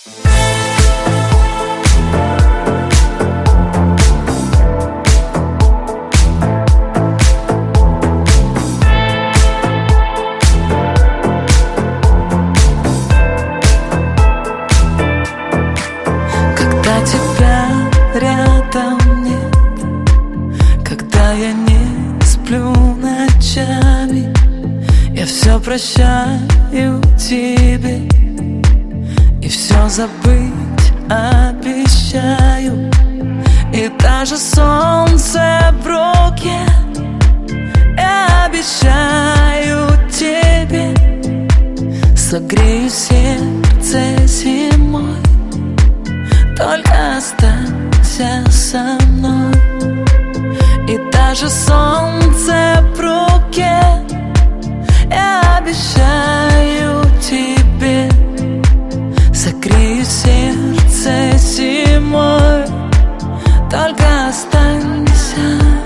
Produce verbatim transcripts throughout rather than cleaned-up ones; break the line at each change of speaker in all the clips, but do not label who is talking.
Прощаю тебе и все забыть обещаю. И даже солнце в руке я обещаю тебе. Согрею сердце зимой, только останься со мной. И даже солнце в руке я обещаю тебе. Согрею сердце зимой, только останься.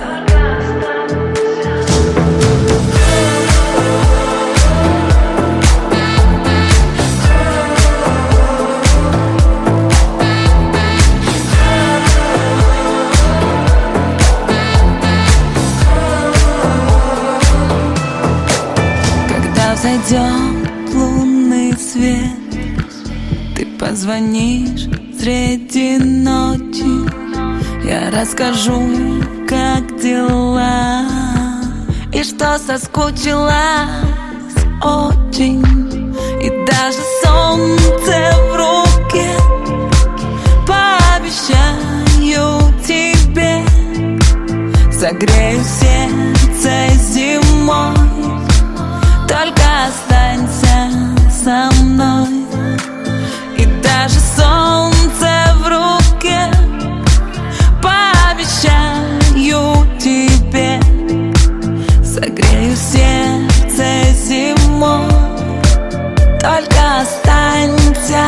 Зайдет лунный свет, ты позвонишь среди ночи, я расскажу, как дела, и что соскучилась очень. И даже солнце в руке пообещаю тебе. Согрею сердце зимой, только останься со мной. И даже солнце в руке пообещаю тебе. Согрею сердце зимой, только останься.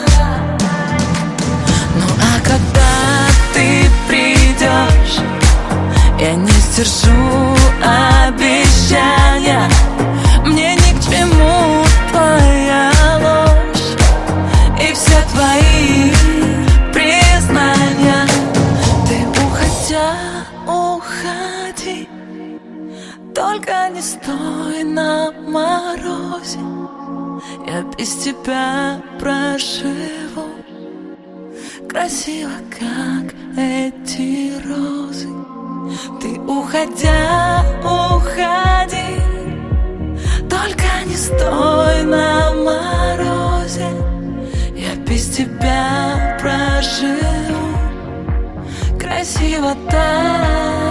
Ну а когда ты придешь, я не сдержу обещания. Мне ни к чему твоя ложь и все твои признания. Ты уходя, уходи, только не стой на морозе. Я без тебя проживу красиво, как эти розы. Ты уходя, уходи, только не стой на морозе. Я без тебя проживу красиво так.